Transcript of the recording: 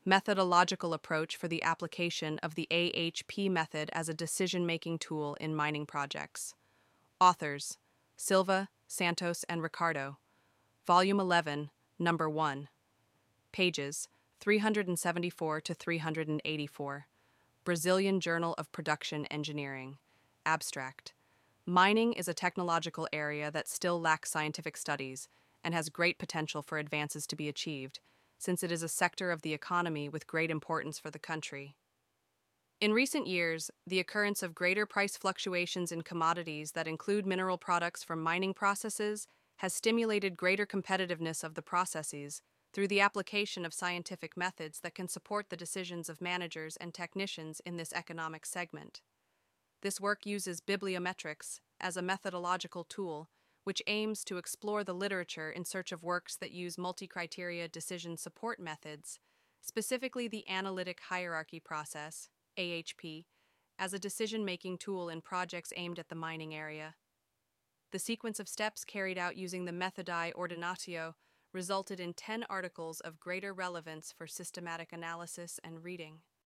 methodological approach for the application of the AHP method as a decision-making tool in mining projects. Authors: Silva, Santos, and Ricardo. Volume 11, Number 1. Pages 374 to 384. Brazilian Journal of Production Engineering. Abstract: Mining is a technological area that still lacks scientific studies and has great potential for advances to be achieved, since it is a sector of the economy with great importance for the country. In recent years, the occurrence of greater price fluctuations in commodities that include mineral products from mining processes has stimulated greater competitiveness of the processes through the application of scientific methods that can support the decisions of managers and technicians in this economic segment. This work uses bibliometrics as a methodological tool, which aims to explore the literature in search of works that use multi-criteria decision support methods, specifically the analytic hierarchy process, AHP, as a decision-making tool in projects aimed at the mining area. The sequence of steps carried out using the Methodi Ordinatio resulted in 10 articles of greater relevance for systematic analysis and reading.